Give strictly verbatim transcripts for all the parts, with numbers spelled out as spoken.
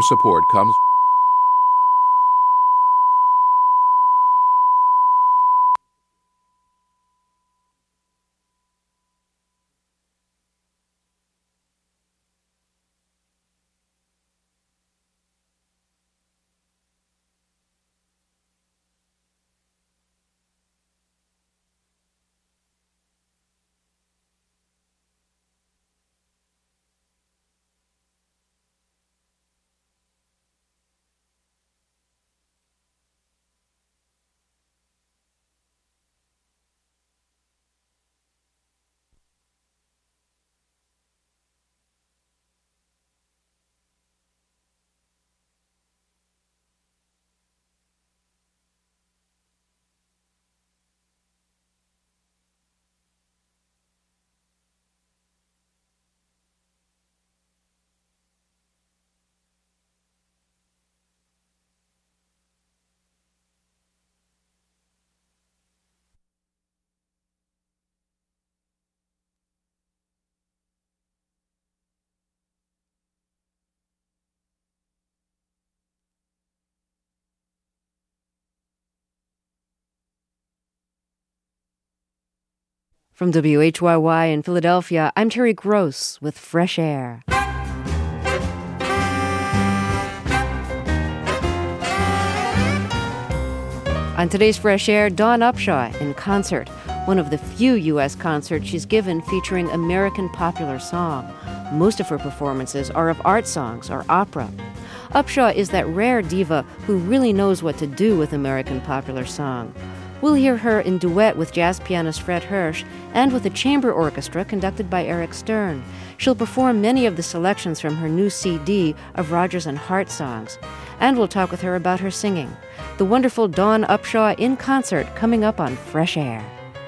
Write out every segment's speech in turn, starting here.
support comes From W H Y Y in Philadelphia, I'm Terry Gross with Fresh Air. On today's Fresh Air, Dawn Upshaw in concert, one of the few U S concerts she's given featuring American popular song. Most of her performances are of art songs or opera. Upshaw is that rare diva who really knows what to do with American popular song. We'll hear her in duet with jazz pianist Fred Hirsch and with a chamber orchestra conducted by Eric Stern. She'll perform many of the selections from her new C D of Rodgers and Hart songs. And we'll talk with her about her singing. The wonderful Dawn Upshaw in concert coming up on Fresh Air.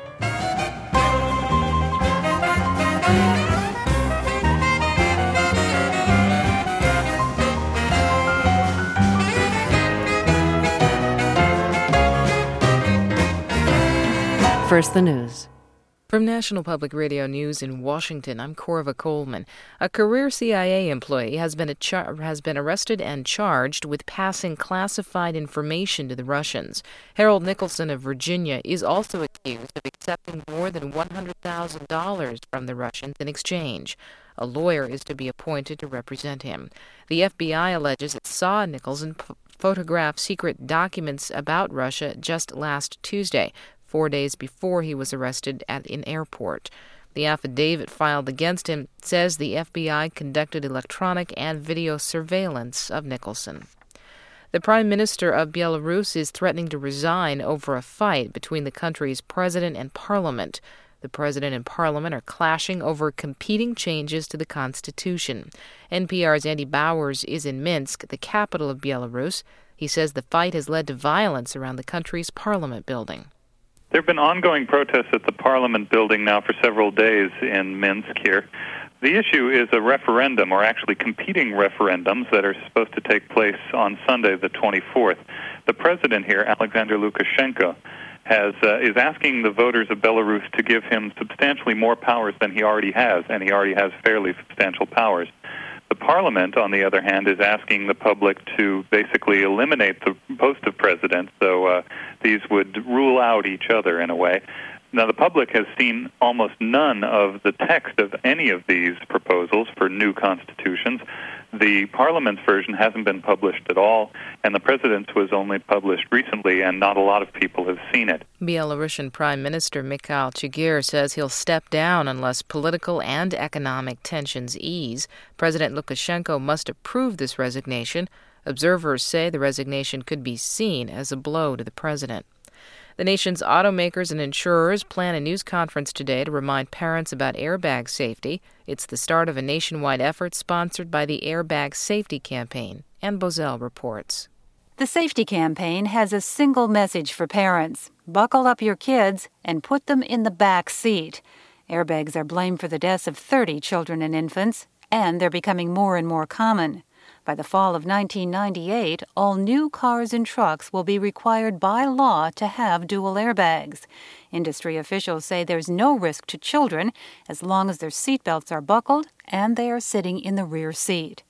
First, the news. From National Public Radio News in Washington, I'm Corva Coleman. A career C I A employee has been, a char- has been arrested and charged with passing classified information to the Russians. Harold Nicholson of Virginia is also accused of accepting more than one hundred thousand dollars from the Russians in exchange. A lawyer is to be appointed to represent him. The F B I alleges it saw Nicholson p- photograph secret documents about Russia just last Tuesday, four days before he was arrested at an airport. The affidavit filed against him says the F B I conducted electronic and video surveillance of Nicholson. The Prime Minister of Belarus is threatening to resign over a fight between the country's president and parliament. The president and parliament are clashing over competing changes to the constitution. N P R's Andy Bowers is in Minsk, the capital of Belarus. He says the fight has led to violence around the country's parliament building. There have been ongoing protests at the Parliament building now for several days in Minsk here. The issue is a referendum, or actually competing referendums, that are supposed to take place on Sunday, the twenty-fourth. The president here, Alexander Lukashenko, has uh, is asking the voters of Belarus to give him substantially more powers than he already has, and he already has fairly substantial powers. The Parliament, on the other hand, is asking the public to basically eliminate the post of president, so uh, these would rule out each other in a way. Now, the public has seen almost none of the text of any of these proposals for new constitutions. The Parliament's version hasn't been published at all, and the President's was only published recently, and not a lot of people have seen it. Belarusian Prime Minister Mikhail Chigir says he'll step down unless political and economic tensions ease. President Lukashenko must approve this resignation. Observers say the resignation could be seen as a blow to the president. The nation's automakers and insurers plan a news conference today to remind parents about airbag safety. It's the start of a nationwide effort sponsored by the Airbag Safety Campaign. Ann Bozell reports. The Safety Campaign has a single message for parents. Buckle up your kids and put them in the back seat. Airbags are blamed for the deaths of thirty children and infants, and they're becoming more and more common. By the fall of nineteen ninety-eight, all new cars and trucks will be required by law to have dual airbags. Industry officials say there's no risk to children as long as their seatbelts are buckled and they are sitting in the rear seat.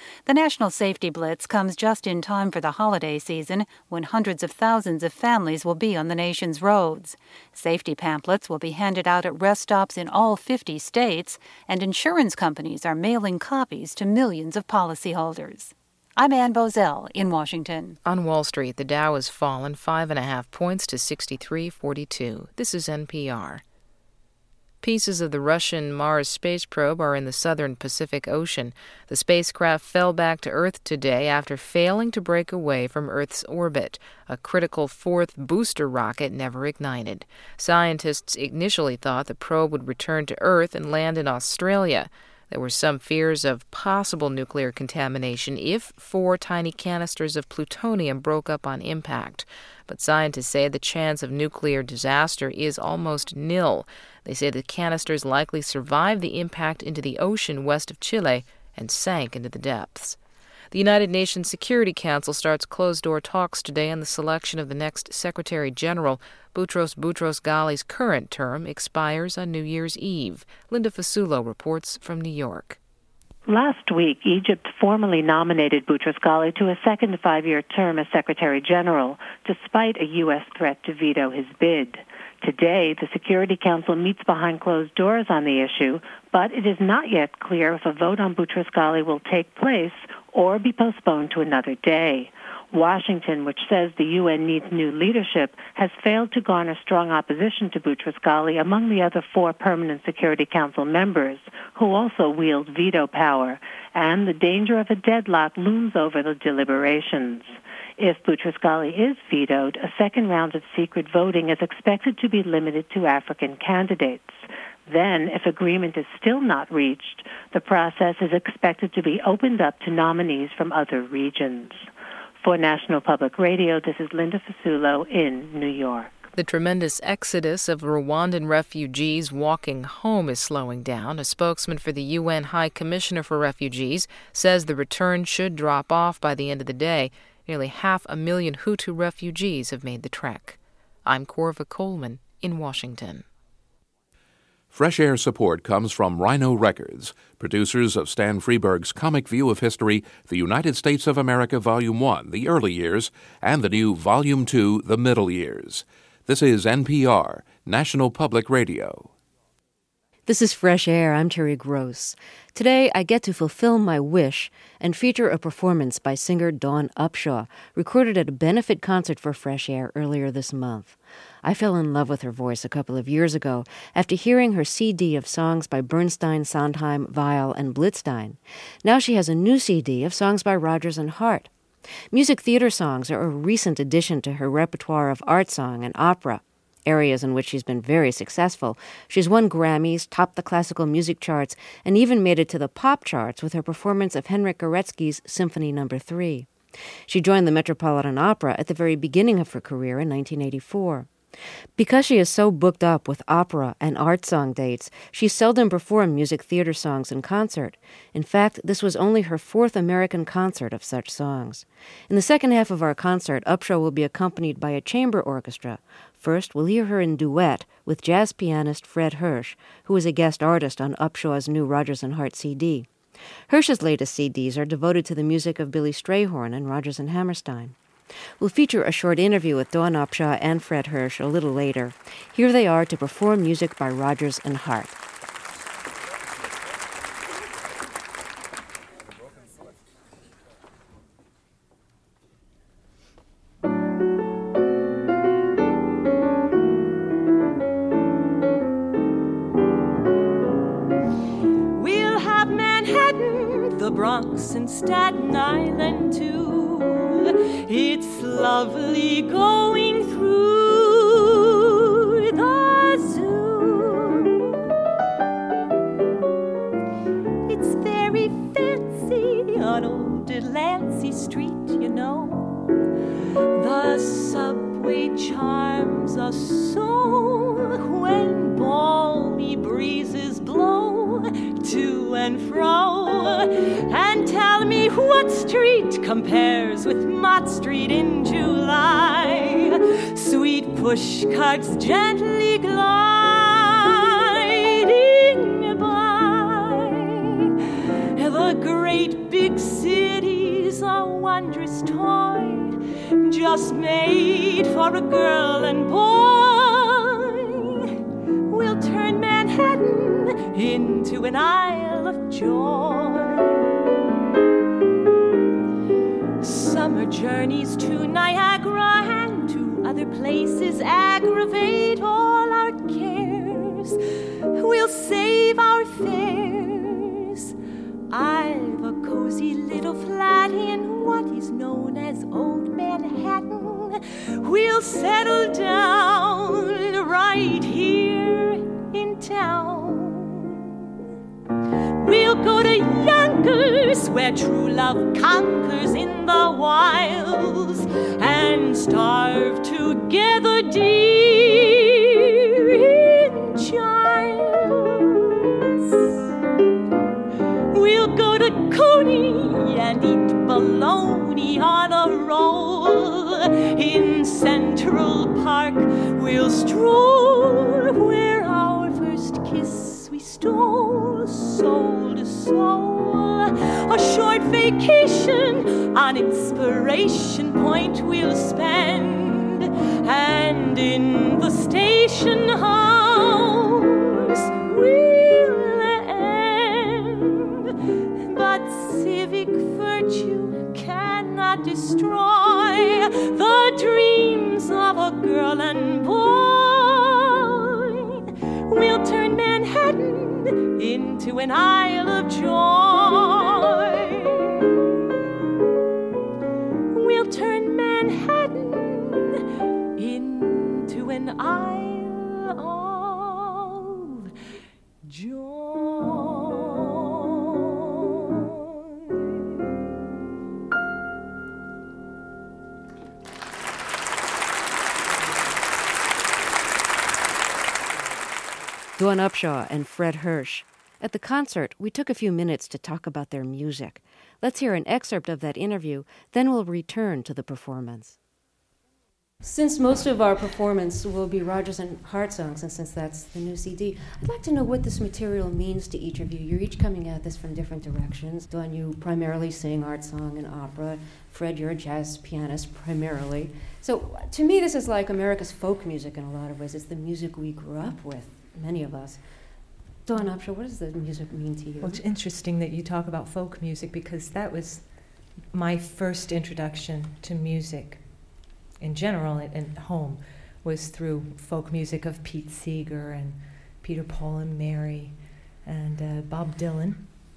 The National Safety Blitz comes just in time for the holiday season, when hundreds of thousands of families will be on the nation's roads. Safety pamphlets will be handed out at rest stops in all fifty states, and insurance companies are mailing copies to millions of policyholders. I'm Ann Bozell in Washington. On Wall Street, the Dow has fallen five and a half points to sixty-three forty-two. This is N P R. Pieces of the Russian Mars space probe are in the southern Pacific Ocean. The spacecraft fell back to Earth today after failing to break away from Earth's orbit. A critical fourth booster rocket never ignited. Scientists initially thought the probe would return to Earth and land in Australia. There were some fears of possible nuclear contamination if four tiny canisters of plutonium broke up on impact. But scientists say the chance of nuclear disaster is almost nil. They say the canisters likely survived the impact into the ocean west of Chile and sank into the depths. The United Nations Security Council starts closed-door talks today on the selection of the next Secretary General. Boutros Boutros-Ghali's current term expires on New Year's Eve. Linda Fasulo reports from New York. Last week, Egypt formally nominated Boutros-Ghali to a second five-year term as Secretary General, despite a U S threat to veto his bid. Today, the Security Council meets behind closed doors on the issue, but it is not yet clear if a vote on Boutros-Ghali will take place or be postponed to another day. Washington, which says the U N needs new leadership, has failed to garner strong opposition to Boutros-Ghali among the other four permanent Security Council members, who also wield veto power, and the danger of a deadlock looms over the deliberations. If Boutros-Ghali is vetoed, a second round of secret voting is expected to be limited to African candidates. Then, if agreement is still not reached, the process is expected to be opened up to nominees from other regions. For National Public Radio, this is Linda Fasulo in New York. The tremendous exodus of Rwandan refugees walking home is slowing down. A spokesman for the U N High Commissioner for Refugees says the return should drop off by the end of the day. Nearly half a million Hutu refugees have made the trek. I'm Corva Coleman in Washington. Fresh Air support comes from Rhino Records, producers of Stan Freberg's comic view of history, The United States of America Volume one, The Early Years, and the new Volume two, The Middle Years. This is N P R, National Public Radio. This is Fresh Air. I'm Terry Gross. Today, I get to fulfill my wish and feature a performance by singer Dawn Upshaw, recorded at a benefit concert for Fresh Air earlier this month. I fell in love with her voice a couple of years ago after hearing her C D of songs by Bernstein, Sondheim, Weill, and Blitzstein. Now she has a new C D of songs by Rodgers and Hart. Music theater songs are a recent addition to her repertoire of art song and opera, areas in which she's been very successful. She's won Grammys, topped the classical music charts, and even made it to the pop charts with her performance of Henryk Gorecki's Symphony Number three. She joined the Metropolitan Opera at the very beginning of her career in nineteen eighty-four. Because she is so booked up with opera and art song dates, she seldom performed music theater songs in concert. In fact, this was only her fourth American concert of such songs. In the second half of our concert, Upshaw will be accompanied by a chamber orchestra. First, we'll hear her in duet with jazz pianist Fred Hersch, who is a guest artist on Upshaw's new Rodgers and Hart C D. Hersch's latest C Ds are devoted to the music of Billy Strayhorn and Rodgers and Hammerstein. We'll feature a short interview with Dawn Upshaw and Fred Hersch a little later. Here they are to perform music by Rodgers and Hart. We'll have Manhattan, the Bronx, and Staten Island, too. It's lovely going through the zoo. It's very fancy on old Delancey Street, you know. The subway charms us so when balmy breezes blow to and fro. And tell me what street compares with Mott Street in July. Sweet push carts gently gliding by. The great big city for a girl and boy. We'll turn Manhattan into an Isle of Joy. Summer journeys to Niagara and to other places aggravate all our cares. We'll save our fares. I've a cozy little flat in what is known as Old Manhattan. We'll settle down right here in town. We'll go to Yonkers, where true love conquers in the wilds, and starve together, dear, in Giles. We'll go to Coney and eat bologna on a roll. In Central Park, we'll stroll where our first kiss we stole, soul to soul. A short vacation on Inspiration Point we'll spend, and in the station house we'll end. But civic virtue cannot destroy the dreams of a girl and boy. We'll turn Manhattan into an Isle of Joy. We'll turn Manhattan into an Isle of Joy. Dawn Upshaw and Fred Hersch. At the concert, we took a few minutes to talk about their music. Let's hear an excerpt of that interview, then we'll return to the performance. Since most of our performance will be Rodgers and Hart songs, and since that's the new C D, I'd like to know what this material means to each of you. You're each coming at this from different directions. Dawn, you primarily sing art song and opera. Fred, you're a jazz pianist primarily. So to me, this is like America's folk music in a lot of ways. It's the music we grew up with, many of us. Dawn Upshaw, what does the music mean to you? Well, it's interesting that you talk about folk music, because that was my first introduction to music in general at, at home, was through folk music of Pete Seeger and Peter, Paul and Mary and uh, Bob Dylan.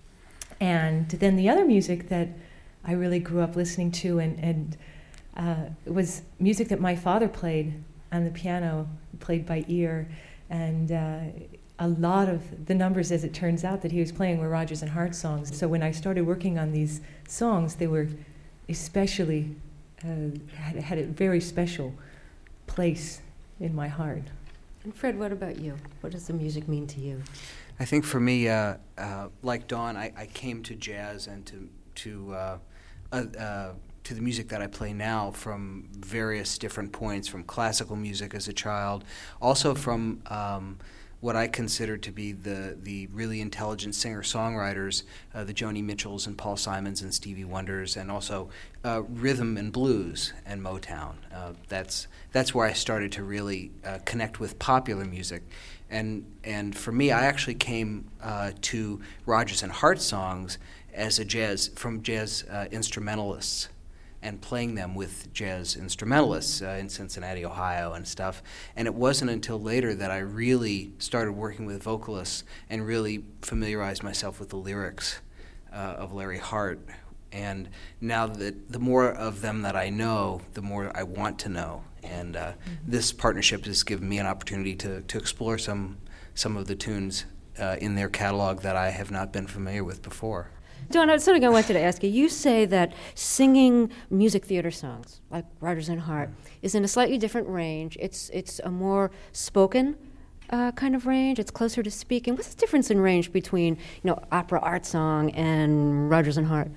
And then the other music that I really grew up listening to and, and uh, was music that my father played on the piano, played by ear, and uh, a lot of the numbers, as it turns out, that he was playing were Rodgers and Hart songs. So when I started working on these songs, they were especially, uh, had, had a very special place in my heart. And Fred, what about you? What does the music mean to you? I think for me, uh, uh, like Dawn, I, I came to jazz and to to uh, uh, uh, to the music that I play now from various different points, from classical music as a child, also from um, what I consider to be the the really intelligent singer-songwriters, uh, the Joni Mitchells and Paul Simons and Stevie Wonders, and also uh, rhythm and blues and Motown. Uh, that's that's where I started to really uh, connect with popular music, and and for me, I actually came uh, to Rodgers and Hart songs as a jazz from jazz uh, instrumentalists, and playing them with jazz instrumentalists uh, in Cincinnati, Ohio and stuff. And it wasn't until later that I really started working with vocalists and really familiarized myself with the lyrics uh, of Larry Hart. And now that the more of them that I know, the more I want to know. And uh, mm-hmm. this partnership has given me an opportunity to, to explore some, some of the tunes uh, in their catalog that I have not been familiar with before. Dawn, that's something I wanted to ask you. You say that singing music theater songs, like Rodgers and Hart, is in a slightly different range. It's it's a more spoken uh, kind of range. It's closer to speaking. What's the difference in range between, you know, opera art song and Rodgers and Hart?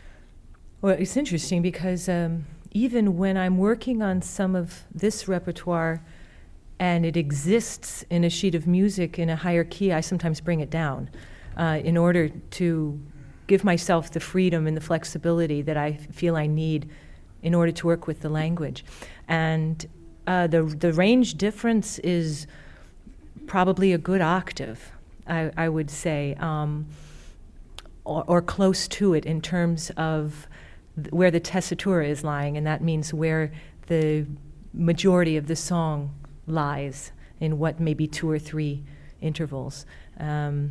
Well, it's interesting because um, even when I'm working on some of this repertoire and it exists in a sheet of music in a higher key, I sometimes bring it down uh, in order to give myself the freedom and the flexibility that I feel I need in order to work with the language. And uh, the the range difference is probably a good octave, I, I would say, um, or, or close to it in terms of th- where the tessitura is lying, and that means where the majority of the song lies in what maybe two or three intervals. Um,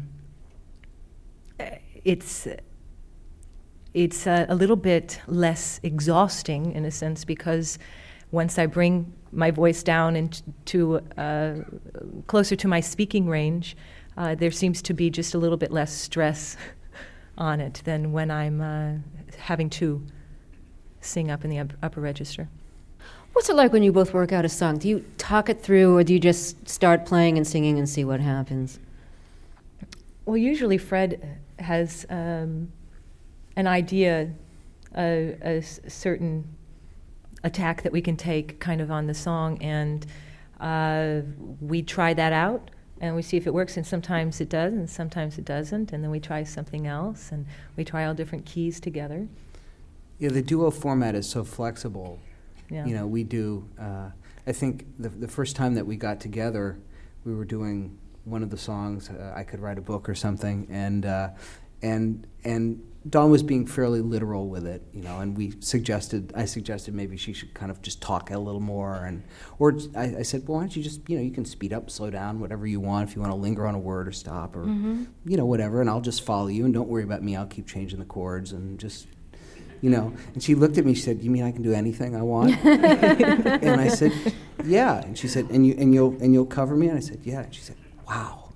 it's it's a, a little bit less exhausting in a sense, because once I bring my voice down into uh, closer to my speaking range, uh, there seems to be just a little bit less stress on it than when I'm uh, having to sing up in the up- upper register. What's it like when you both work out a song? Do you talk it through, or do you just start playing and singing and see what happens? Well, usually Fred has um, an idea, a, a s- certain attack that we can take kind of on the song, and uh, we try that out, and we see if it works, and sometimes it does, and sometimes it doesn't, and then we try something else, and we try all different keys together. Yeah, the duo format is so flexible. Yeah. You know, we do, uh, I think the the first time that we got together, we were doing one of the songs, uh, I Could Write a Book or something, and uh, and and Dawn was being fairly literal with it, you know, and we suggested, I suggested maybe she should kind of just talk a little more, and or I, I said, well, why don't you just, you know, you can speed up, slow down, whatever you want, if you want to linger on a word or stop, or, Mm-hmm. you know, whatever, and I'll just follow you, and don't worry about me, I'll keep changing the chords, and just... You know, and she looked at me. She said, "You mean I can do anything I want?" And I said, "Yeah." And she said, "And you and you'll and you'll cover me?" And I said, "Yeah." And she said, "Wow."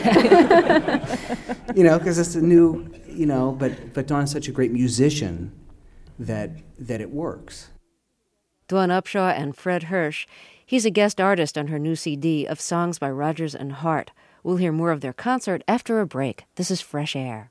You know, because it's a new, you know, but but Dawn is such a great musician that that it works. Dawn Upshaw and Fred Hersch. He's a guest artist on her new C D of songs by Rodgers and Hart. We'll hear more of their concert after a break. This is Fresh Air.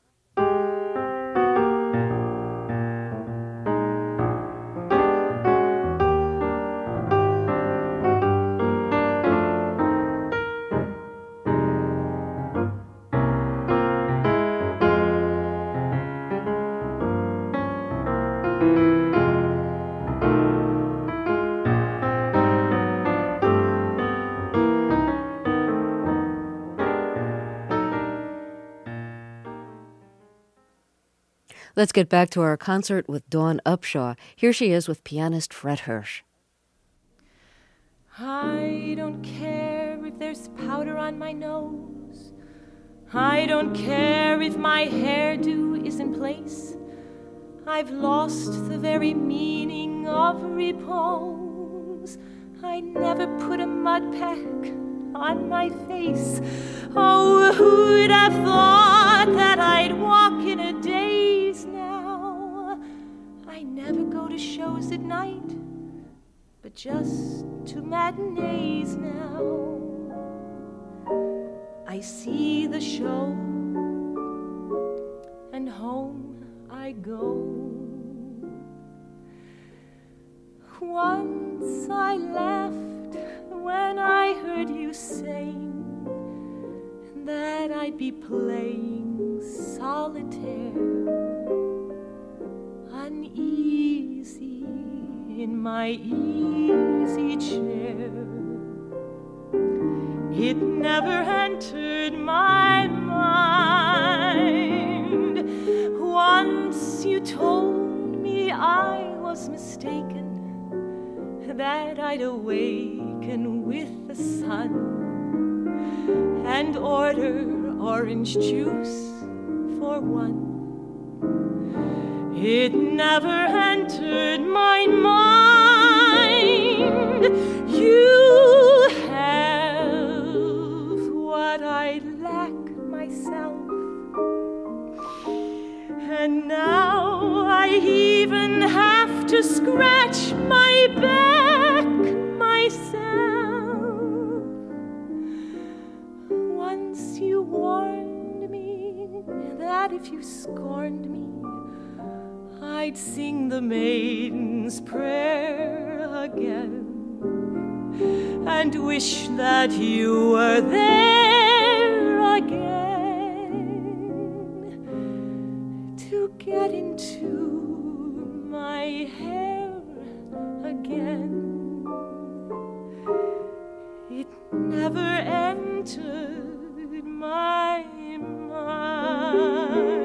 Let's get back to our concert with Dawn Upshaw. Here she is with pianist Fred Hersch. I don't care if there's powder on my nose. I don't care if my hairdo is in place. I've lost the very meaning of repose. I never put a mud pack on my face. Oh, who'd have thought that I'd walk in a daze now? I never go to shows at night, but just to matinees now. I see the show, and home I go. Once I laughed when I heard you saying that I'd be playing solitaire, uneasy in my easy chair. It never entered my mind. Once you told me I was mistaken, that I'd awaken with the sun and order orange juice for one. It never entered my mind. You have what I lack myself, and now I even have to scratch my back myself. Once you warned me that if you scorned me, I'd sing the Maiden's Prayer again and wish that you were there again to get into my hair again. it never entered my mind.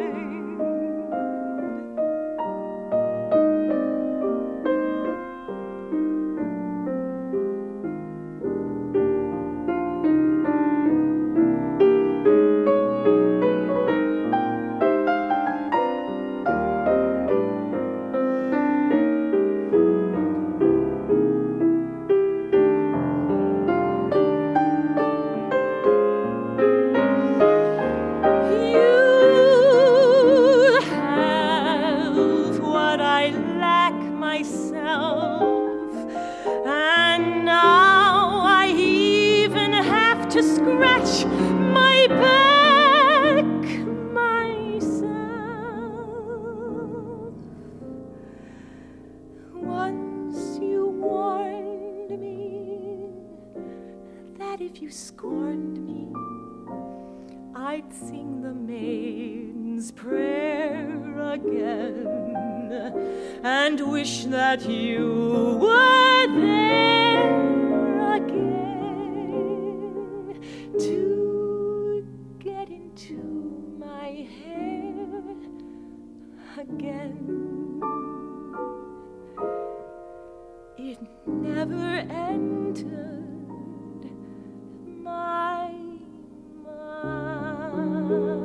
And wish that you were there again to get into my hair again. It never entered my mind.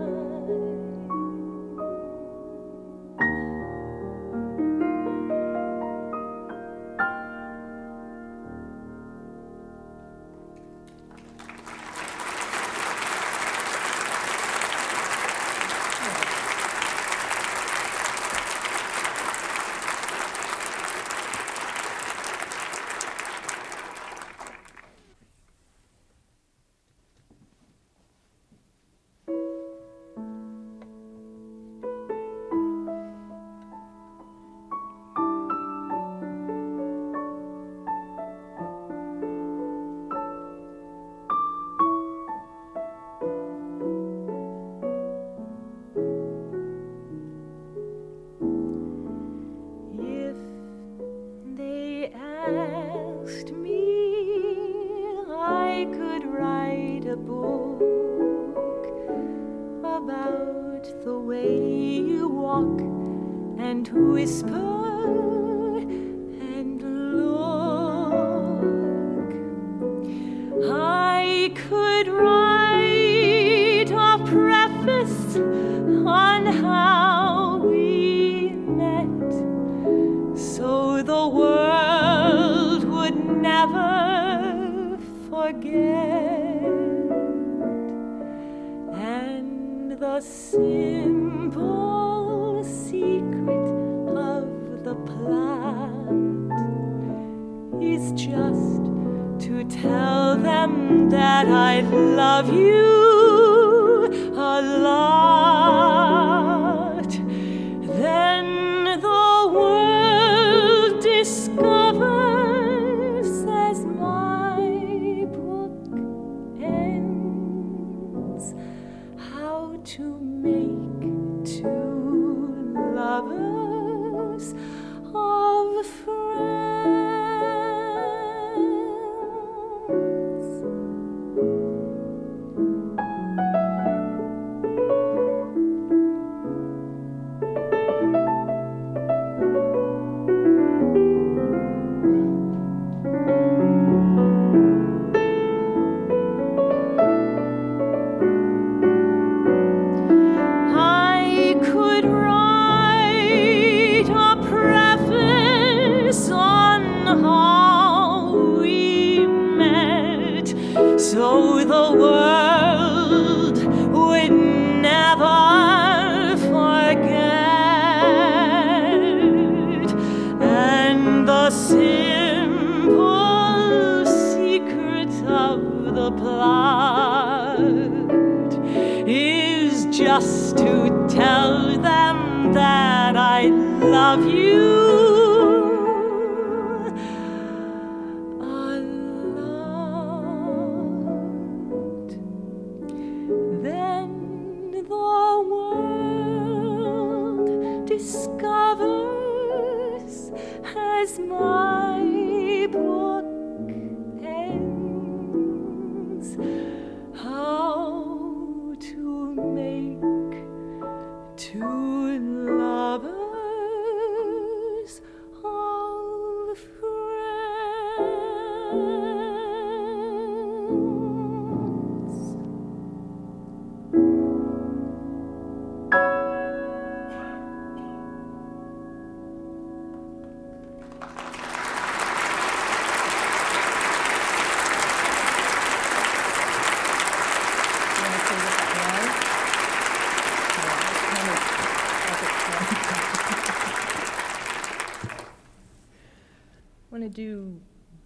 as my book ends.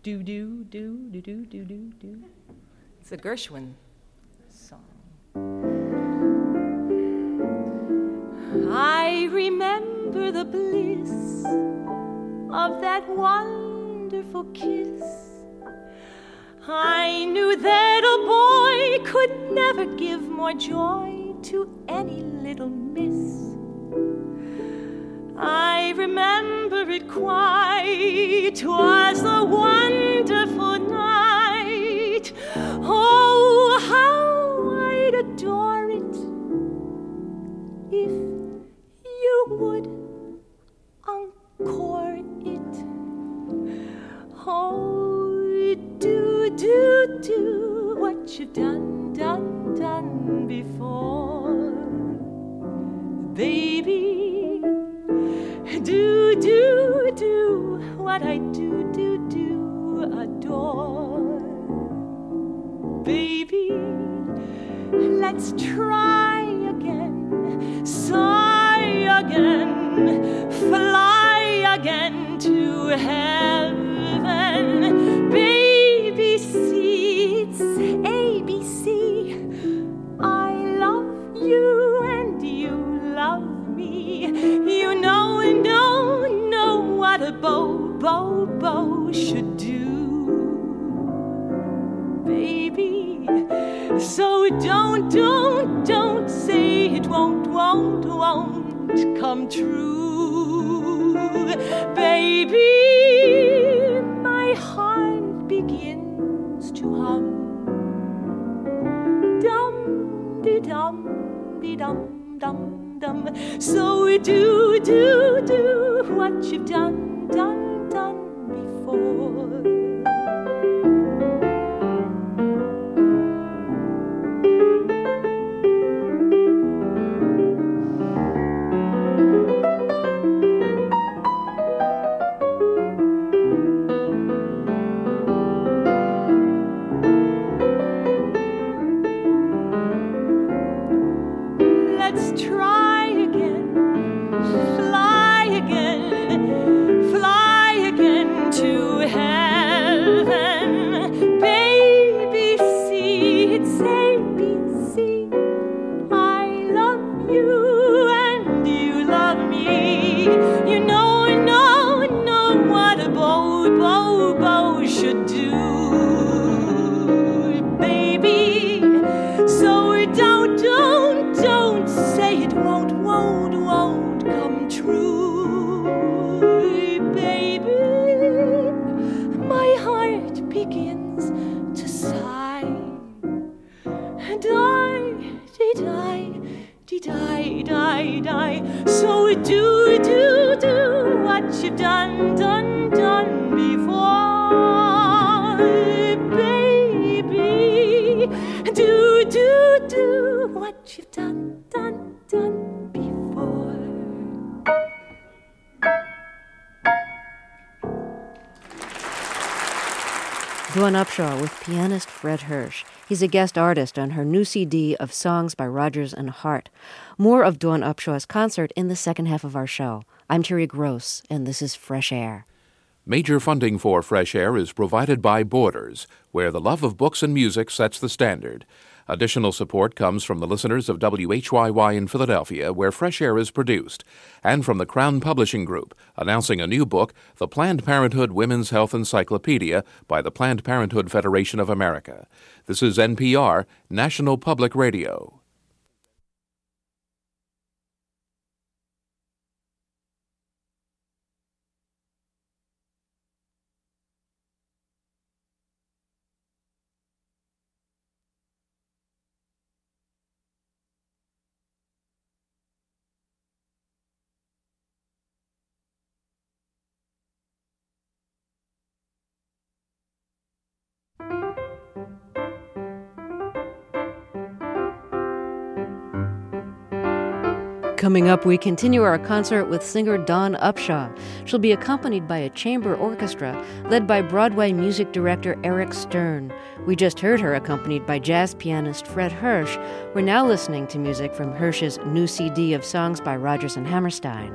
do do do do do do do do. It's a Gershwin song. I remember the bliss of that wonderful kiss. I knew that a boy could never give more joy to any little miss. I remember it quite, 'twas a wonderful night. Oh, how I'd adore it if you would encore it. Oh, do, do, do what you've done, done, done before, baby. Do, do, do what I do, do, do adore, baby. Let's try again, sigh again, fly again to heaven. Baby, see, it's A B C. I love you and you love me. You know and know, know what a bow, bow, bow should do, baby. So don't, don't, don't say it won't, won't, won't come true, baby. My heart begins to hum, dum, de dum, de dum, dum, dum. So do, do, do what you've done, done, done before. Let's try again, fly again, fly again to heaven. Baby, see, it's A B C. I love you and you love me. You know, know, know what a bow, bow, bow should do, baby. So don't, don't, don't say it won't, won't, won't come true, baby. My heart begins to sigh, and I, did I, did I, die, die. So do, do, do what you've done, done, done before, baby. Do, do, do what you've done, done, done before. Dawn Upshaw with pianist Fred Hersch. He's a guest artist on her new C D of songs by Rodgers and Hart. More of Dawn Upshaw's concert in the second half of our show. I'm Terry Gross, and this is Fresh Air. Major funding for Fresh Air is provided by Borders, where the love of books and music sets the standard. Additional support comes from the listeners of W H Y Y in Philadelphia, where Fresh Air is produced, and from the Crown Publishing Group, announcing a new book, The Planned Parenthood Women's Health Encyclopedia by the Planned Parenthood Federation of America. This is N P R, National Public Radio. Coming up, we continue our concert with singer Dawn Upshaw. She'll be accompanied by a chamber orchestra led by Broadway music director Eric Stern. We just heard her accompanied by jazz pianist Fred Hersch. We're now listening to music from Hersch's new C D of songs by Rodgers and Hammerstein.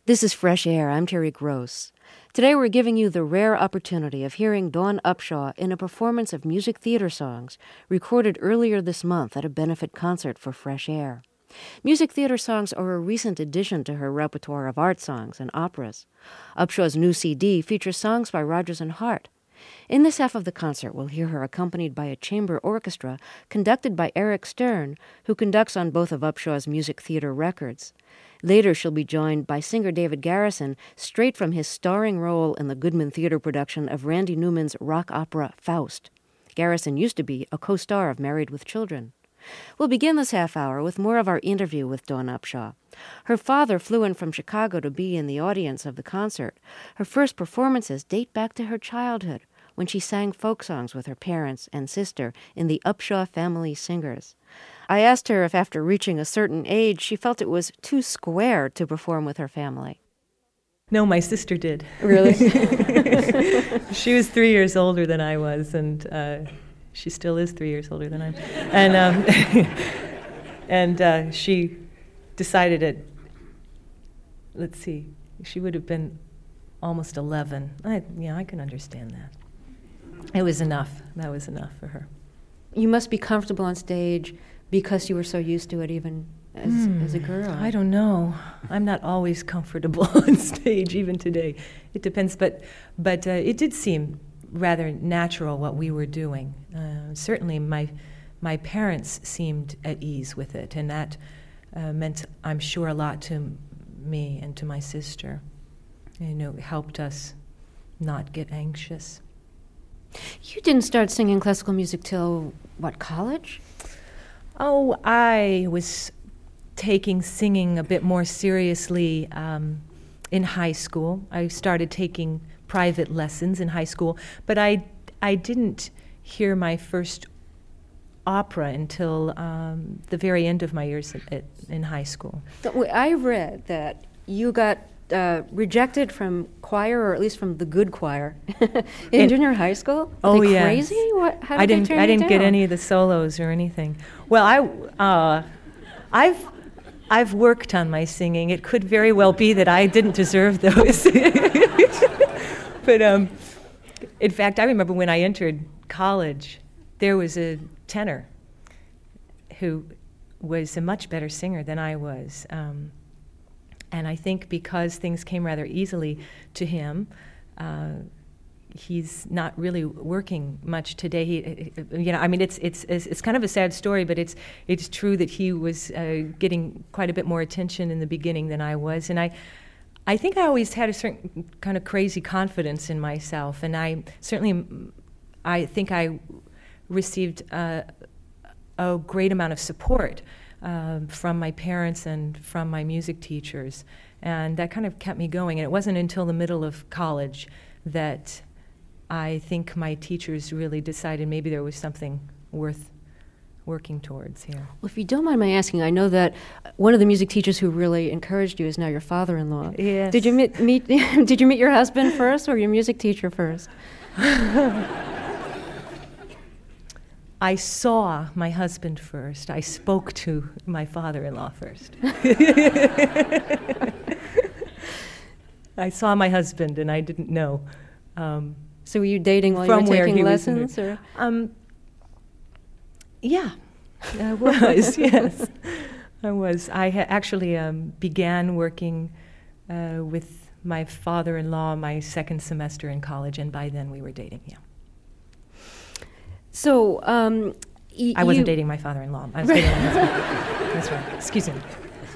This is Fresh Air. I'm Terry Gross. Today we're giving you the rare opportunity of hearing Dawn Upshaw in a performance of music theater songs recorded earlier this month at a benefit concert for Fresh Air. Music theater songs are a recent addition to her repertoire of art songs and operas. Upshaw's new C D features songs by Rodgers and Hart. In this half of the concert, we'll hear her accompanied by a chamber orchestra conducted by Eric Stern, who conducts on both of Upshaw's music theater records. Later, she'll be joined by singer David Garrison, straight from his starring role in the Goodman Theater production of Randy Newman's rock opera Faust. Garrison used to be a co-star of Married with Children. We'll begin this half hour with more of our interview with Dawn Upshaw. Her father flew in from Chicago to be in the audience of the concert. Her first performances date back to her childhood, when she sang folk songs with her parents and sister in the Upshaw Family Singers. I asked her if after reaching a certain age she felt it was too square to perform with her family. No, my sister did. Really? She was three years older than I was, and uh, she still is three years older than I am. And, um, and uh, she decided at, let's see, she would have been almost eleven. I, yeah, I can understand that. It was enough. That was enough for her. You must be comfortable on stage because you were so used to it even as, mm, as a girl. I don't know. I'm not always comfortable on stage, even today. It depends, but but uh, it did seem rather natural what we were doing. Uh, certainly my my parents seemed at ease with it, and that uh, meant, I'm sure, a lot to me and to my sister. You know, it helped us not get anxious. You didn't start singing classical music till, what, college? Oh, I was taking singing a bit more seriously um, in high school. I started taking private lessons in high school, but I, I didn't hear my first opera until um, the very end of my years at, at, in high school. I read that you got Uh, rejected from choir, or at least from the good choir, in, in junior high school. Were oh they yes. crazy? What? How did I didn't. they turn I didn't you get down? any of the solos or anything. Well, I, uh, I've, I've worked on my singing. It could very well be that I didn't deserve those. But um, in fact, I remember when I entered college, there was a tenor who was a much better singer than I was. Um, And I think because things came rather easily to him, uh, he's not really working much today. He, you know, I mean, it's it's it's kind of a sad story, but it's it's true that he was uh, getting quite a bit more attention in the beginning than I was, and I, I think I always had a certain kind of crazy confidence in myself, and I certainly, I think I received uh, a great amount of support Uh, from my parents and from my music teachers, and that kind of kept me going. And it wasn't until the middle of college that I think my teachers really decided maybe there was something worth working towards here. Well, if you don't mind my asking, I know that one of the music teachers who really encouraged you is now your father-in-law. Yes. Did you meet, meet Did you meet your husband first, or your music teacher first? I saw my husband first. I spoke to my father-in-law first. I saw my husband, and I didn't know. Um, so were you dating while you were taking lessons? Or? Um, yeah, I was, yes. I was. I ha- actually um, began working uh, with my father-in-law my second semester in college, and by then we were dating, yeah. So, um, y- I wasn't you dating my father-in-law. I was dating my husband. That's right. Excuse me.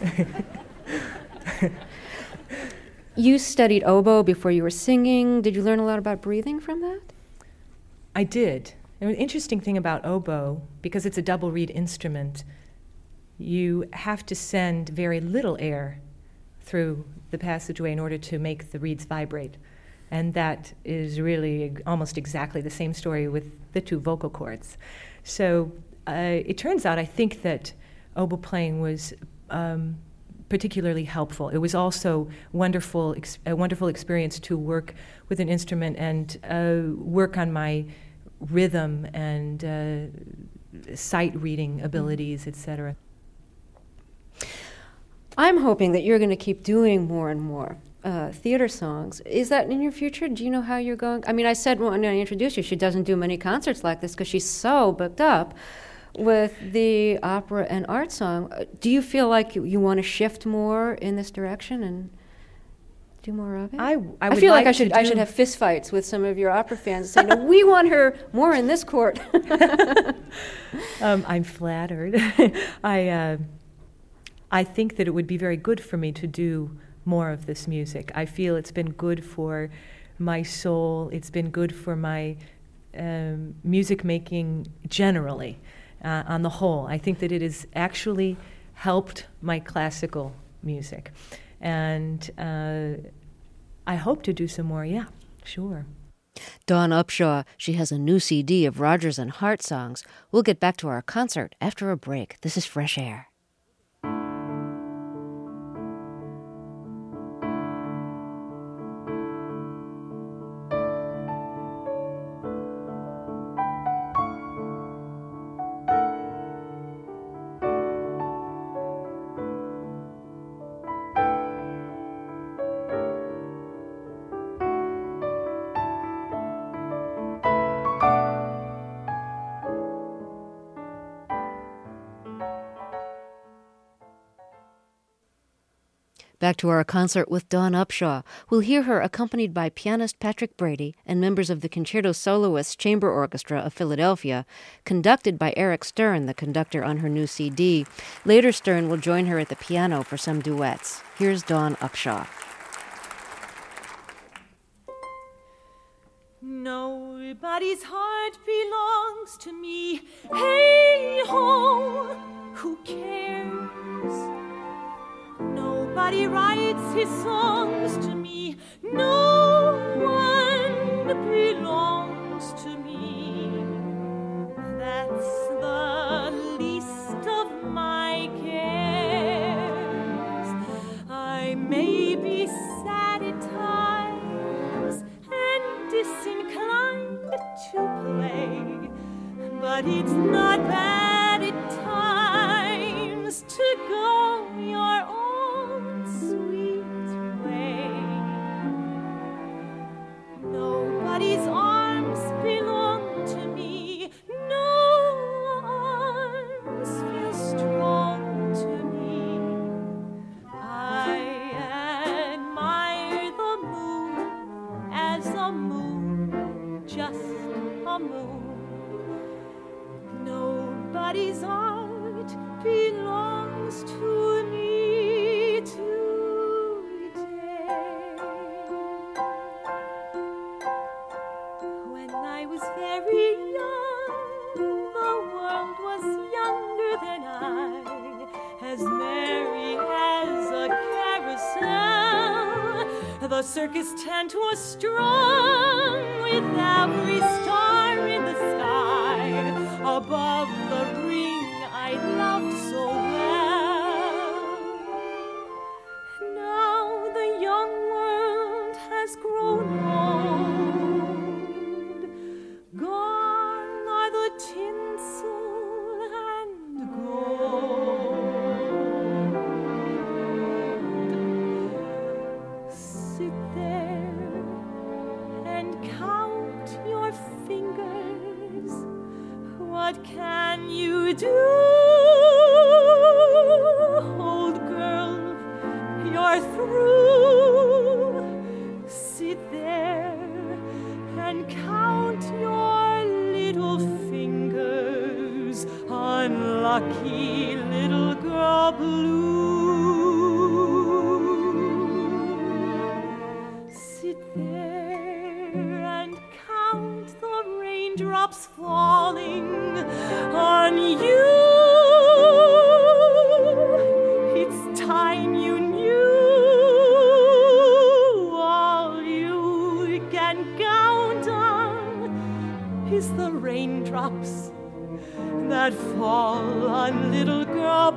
You studied oboe before you were singing. Did you learn a lot about breathing from that? I did. And an interesting thing about oboe, because it's a double reed instrument, you have to send very little air through the passageway in order to make the reeds vibrate. And that is really almost exactly the same story with the two vocal cords. So uh, it turns out, I think, that oboe playing was um, particularly helpful. It was also wonderful, ex- a wonderful experience to work with an instrument and uh, work on my rhythm and uh, sight reading abilities, et cetera. I'm hoping that you're going to keep doing more and more uh, theater songs. Is that in your future? Do you know how you're going? I mean, I said when I introduced you, she doesn't do many concerts like this because she's so booked up with the opera and art song. Do you feel like you, you want to shift more in this direction and do more of it? I, I, I would feel like, like I should to I should have fistfights with some of your opera fans saying, no, we want her more in this court. um, I'm flattered. I uh, I think that it would be very good for me to do more of this music. I feel it's been good for my soul. It's been good for my um, music making generally, uh, on the whole. I think that it has actually helped my classical music. And uh, I hope to do some more, yeah, sure. Dawn Upshaw, she has a new C D of Rodgers and Hart songs. We'll get back to our concert after a break. This is Fresh Air. Back to our concert with Dawn Upshaw. We'll hear her accompanied by pianist Patrick Brady and members of the Concerto Soloists Chamber Orchestra of Philadelphia, conducted by Eric Stern, the conductor on her new C D. Later, Stern will join her at the piano for some duets. Here's Dawn Upshaw. Nobody's heart belongs to me. Hey ho, who cares? Nobody writes his songs to me. No one belongs to me. That's the least of my cares. I may be sad at times and disinclined to play, but it's not bad at times to go your own Nobody's arms belong to me. No arms feel strong to me. I admire the moon as a moon, just a moon. Nobody's art belongs to me today. I was very young, the world was younger than I, as merry as a carousel. The circus tent was strung with every star in the sky, above the ring I loved so well. Now the young world has grown old. Gone are the tinsel and gold. Sit there and count your fingers. What can you do? Old girl, you're through. Sit there and count your little fingers, unlucky little girl blue. Sit there and count the raindrops falling on you. It's time you knew all you can count on is the raindrops that fall on little girl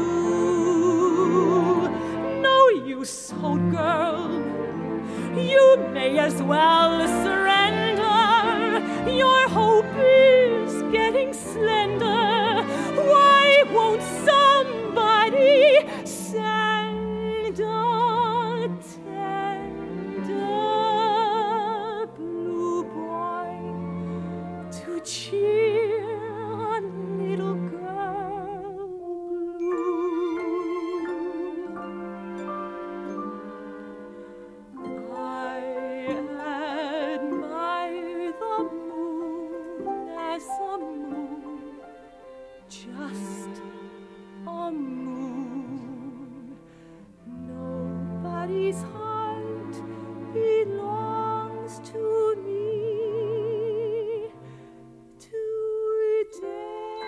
blue. No use, old girl, you may as well surrender. Your hope is getting slender. Why won't somebody send the moon. Nobody's heart belongs to me today.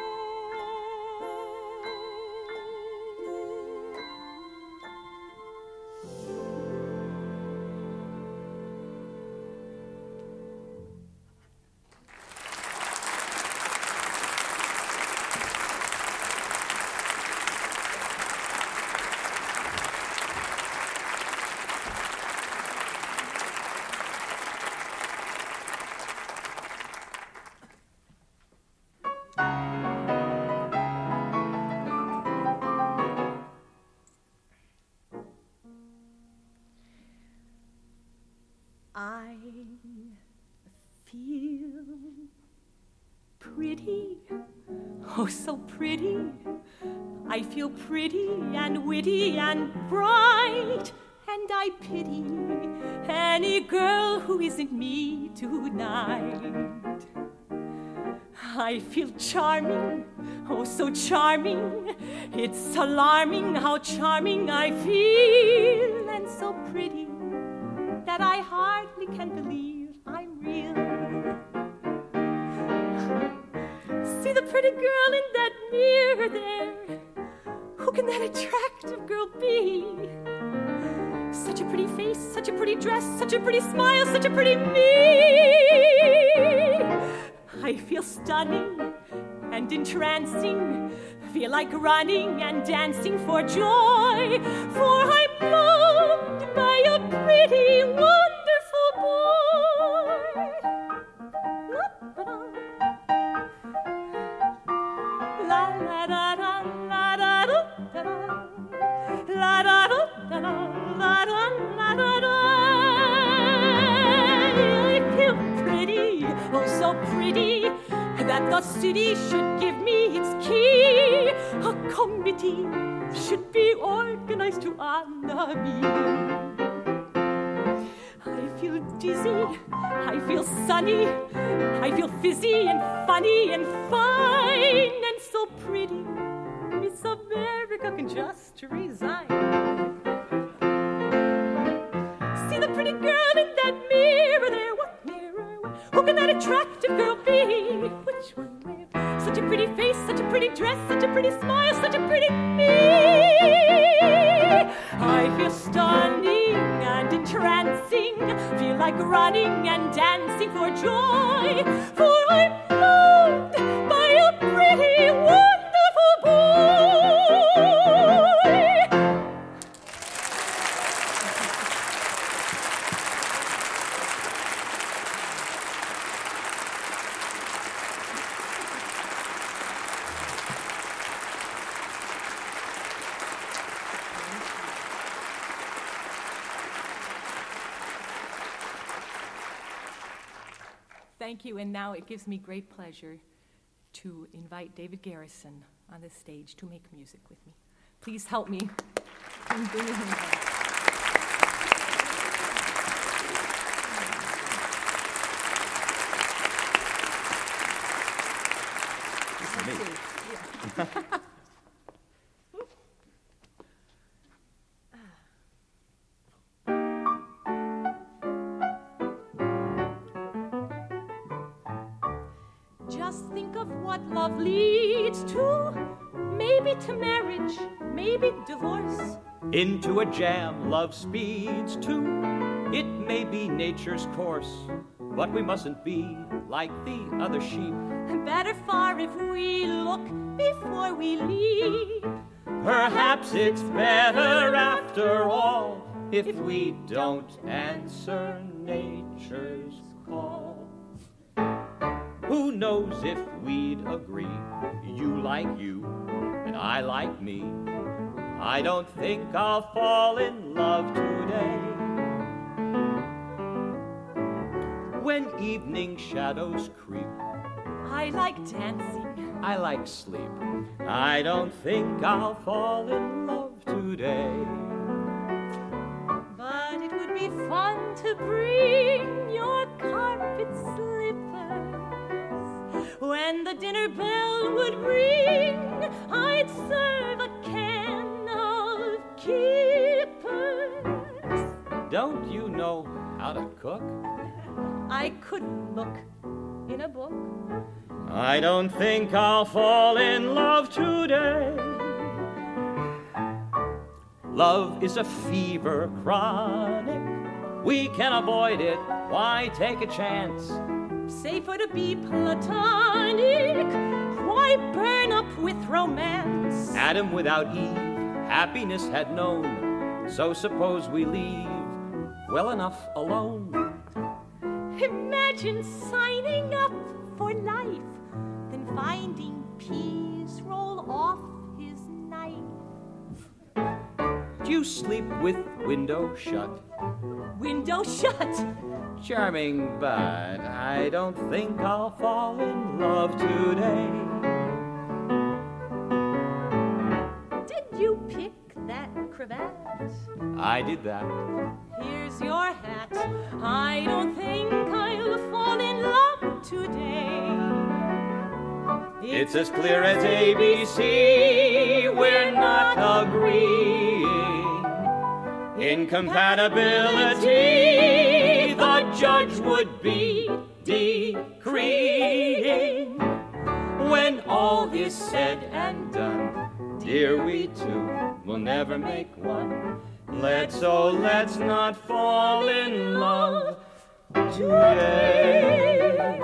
I feel pretty, oh so pretty. I feel pretty and witty and bright, and I pity any girl who isn't me tonight. I feel charming, oh so charming. It's alarming how charming I feel, and so pretty that I hardly can believe I'm real. See the pretty girl in that mirror there. Who can that attractive girl be? Such a pretty face, such a pretty dress, such a pretty smile, such a pretty me. I feel stunning and entrancing, feel like running and dancing for joy, for I'm loved by a pretty, wonderful boy. La la da da la da da da la da da da la da la da da. I feel pretty, oh so pretty, that the city should give me its key. A committee should be organized to honor me. I feel dizzy, I feel sunny, I feel fizzy and funny and fine, and so pretty Miss America can just resign. See the pretty girl in that mirror there. What mirror? Who can that attractive girl be? Which one? Where? Such a pretty face, such a pretty dress, such a pretty smile, such a pretty me. I feel stunning and entrancing, feel like running and dancing for joy, for I'm loved by a pretty, wonderful boy. Thank you, and now it gives me great pleasure to invite David Garrison on the stage to make music with me. Please help me in bringing him back. Just think of what love leads to. Maybe to marriage, maybe divorce. Into a jam love speeds to. It may be nature's course, but we mustn't be like the other sheep. Better far if we look before we leap. Perhaps it's better after all if we don't answer nature's call. Who knows if we'd agree, you like you and I like me. I don't think I'll fall in love today. When evening shadows creep, I like dancing, I like sleep. I don't think I'll fall in love today. But it would be fun to bring your carpet slippers. When the dinner bell would ring, I'd serve a cake don't you know how to cook? I couldn't look in a book. I don't think I'll fall in love today. Love is a fever chronic. We can avoid it. Why take a chance? Safer to be platonic. Why burn up with romance? Adam without Eve, happiness had known. So suppose we leave well enough alone. Imagine signing up for life, then finding peas roll off his knife. Do you sleep with window shut? Window shut. Charming, but I don't think I'll fall in love today. Did you pick that cravat? I did that. Here's your hat. I don't think I'll fall in love today. It's as clear as A B C. We're not agreeing. Incompatibility, the judge would be decreeing. When all is said and done, dear, we two will never make one. Let's, oh, let's not fall in love today.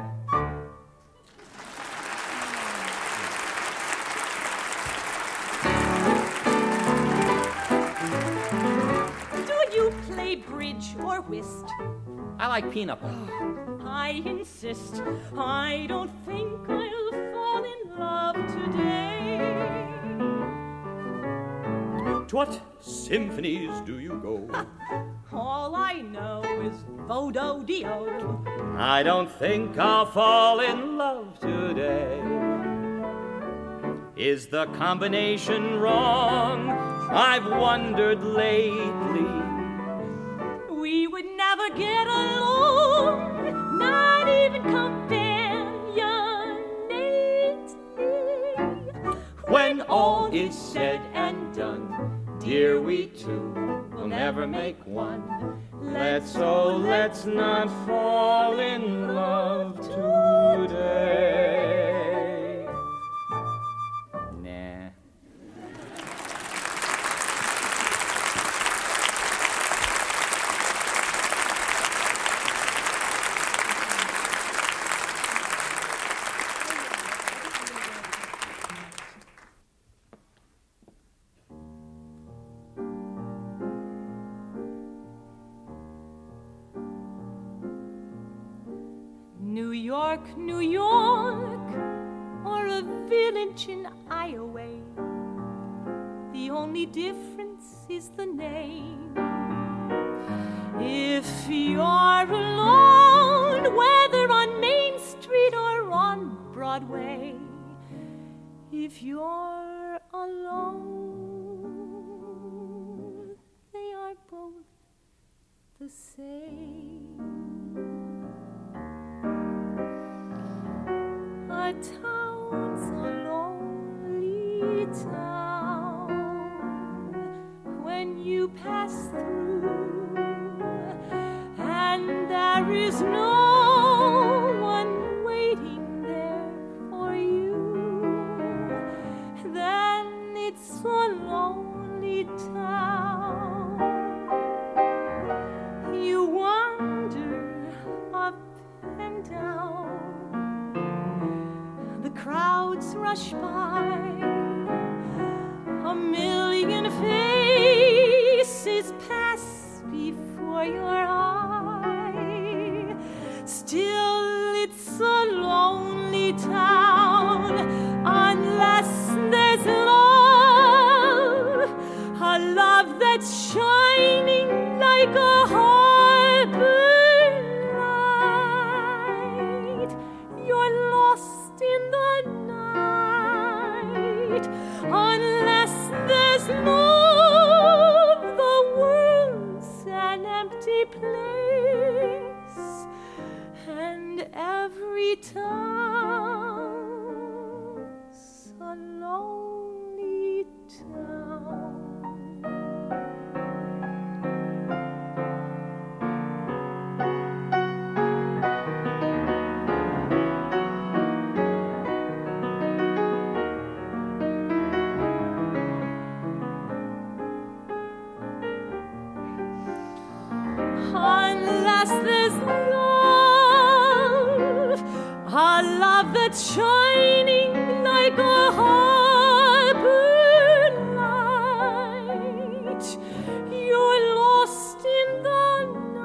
Play bridge or whist? I like peanut butter. I insist. I don't think I'll fall in love today. To what symphonies do you go? All I know is Vodo-Dio. I don't think I'll fall in love today. Is the combination wrong? I've wondered lately. We would never get along, not even companionately. When all is said and done, dear, we two will never make one. Let's, oh, let's not fall in love today. Nah. New York, New York, or a village in Iowa. The only difference is the name. If you're alone, whether on Main Street or on Broadway, if you're alone, they are both the same. A town's a lonely town when you pass through, and there is no one waiting there for you. Then it's a lonely town. You wander up and down. The crowds rush by, a million faces pass before your eye. Still, it's a lonely town unless there's love, a love that's shining like a harbor light. You're lost in the night unless there's love. The world's an empty place, and every town's a lonely town. that's shining like a harbor light. You're lost in the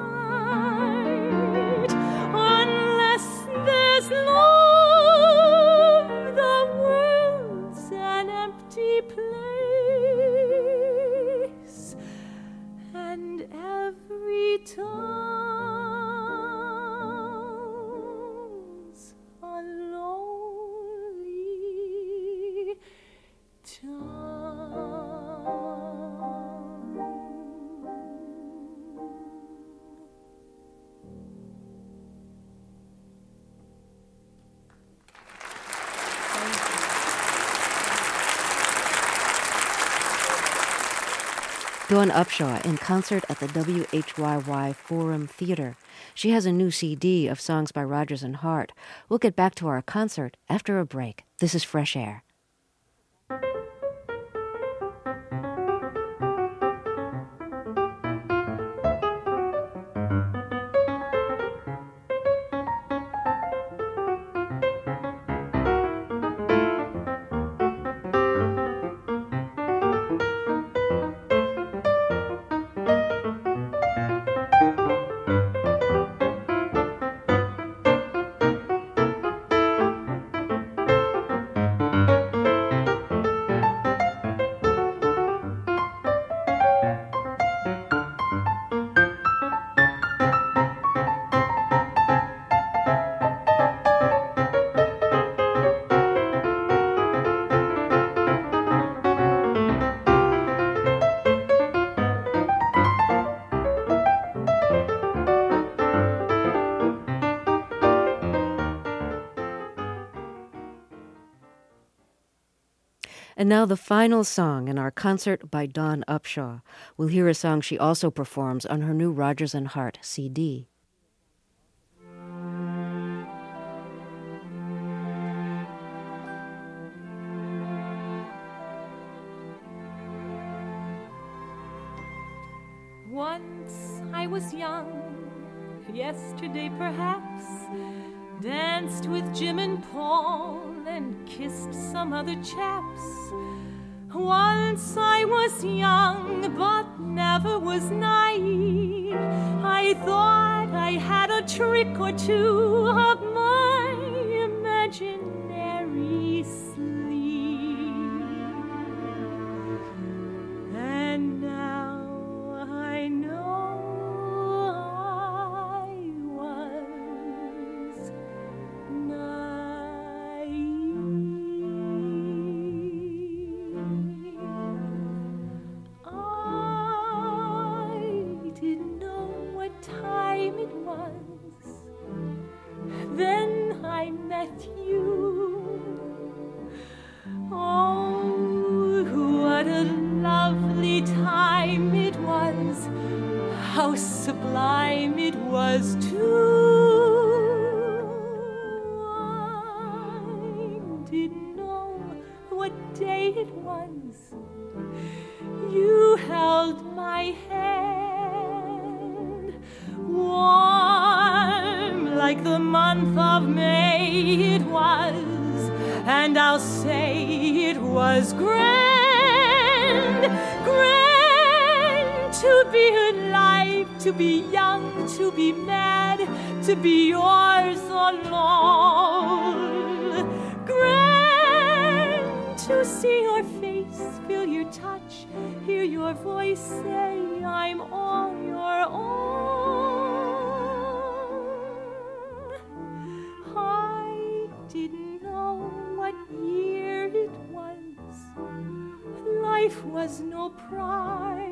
night. Unless there's love, the world's an empty place. And every town's a lonely town. Dawn Upshaw in concert at the W H Y Y Forum Theater. She has a new C D of songs by Rodgers and Hart. We'll get back to our concert after a break. This is Fresh Air. And now the final song in our concert by Dawn Upshaw. We'll hear a song she also performs on her new Rodgers and Hart C D. Once I was young, yesterday perhaps, danced with Jim and Paul and kissed some other chaps. Once I was young, but never was naive. I thought I had a trick or two up my imaginary sleeve. And now I know I was then I met you. Oh, what a lovely time it was. How sublime it was too. I didn't know what day it was. You held my hand, warm like the month of May it was, and I'll say it was grand, grand to be alive, to be young, to be mad, to be yours alone. Grand to see your face, feel your touch, hear your voice say, I'm all your own. I didn't know what year it was. Life was no prize.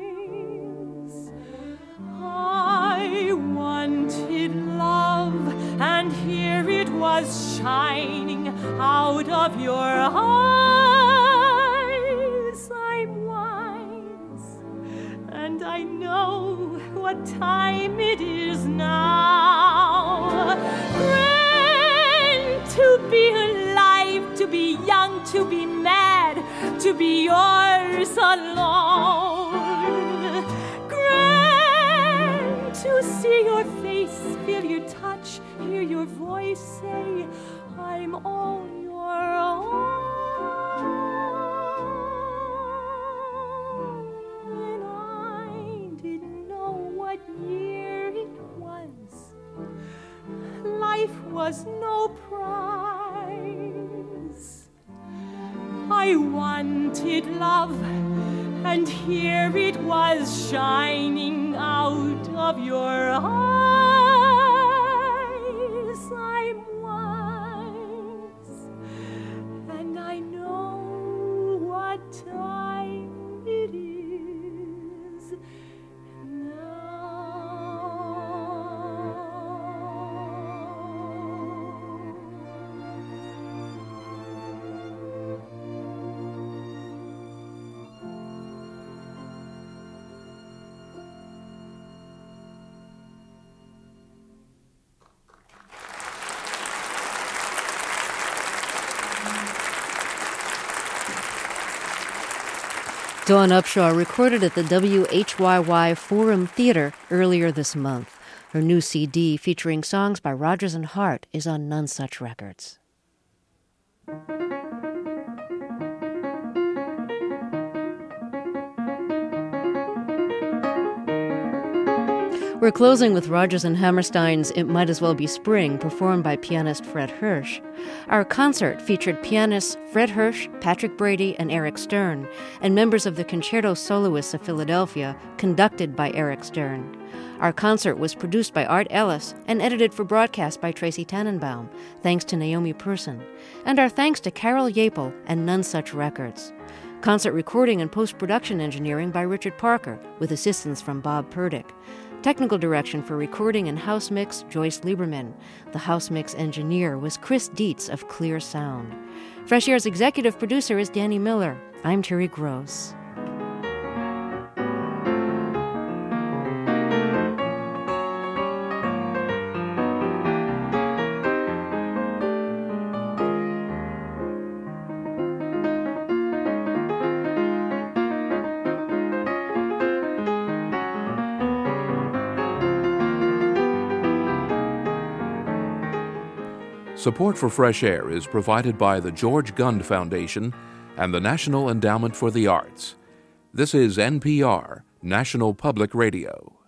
I wanted love, and here it was shining out of your eyes. I'm wise, and I know what time it is now. Grand to be alive, to be young, to be mad, to be yours alone. Grand to see your face, feel your touch, hear your voice say, I'm all your own. And I didn't know what year it was. Life was no prize. I wanted love, and here it was shining out of your eyes. I'm wise, and I know what time it is now. Dawn Upshaw recorded at the W H Y Y Forum Theater earlier this month. Her new C D featuring songs by Rodgers and Hart is on None Such Records. We're closing with Rodgers and Hammerstein's It Might As Well Be Spring, performed by pianist Fred Hirsch. Our concert featured pianists Fred Hirsch, Patrick Brady, and Eric Stern, and members of the Concerto Soloists of Philadelphia, conducted by Eric Stern. Our concert was produced by Art Ellis and edited for broadcast by Tracy Tannenbaum, thanks to Naomi Persson. And our thanks to Carol Yapel and None Such Records. Concert recording and post-production engineering by Richard Parker, with assistance from Bob Purdick. Technical direction for recording and house mix, Joyce Lieberman. The house mix engineer was Chris Dietz of Clear Sound. Fresh Air's executive producer is Danny Miller. I'm Terry Gross. Support for Fresh Air is provided by the George Gund Foundation and the National Endowment for the Arts. This is N P R, National Public Radio.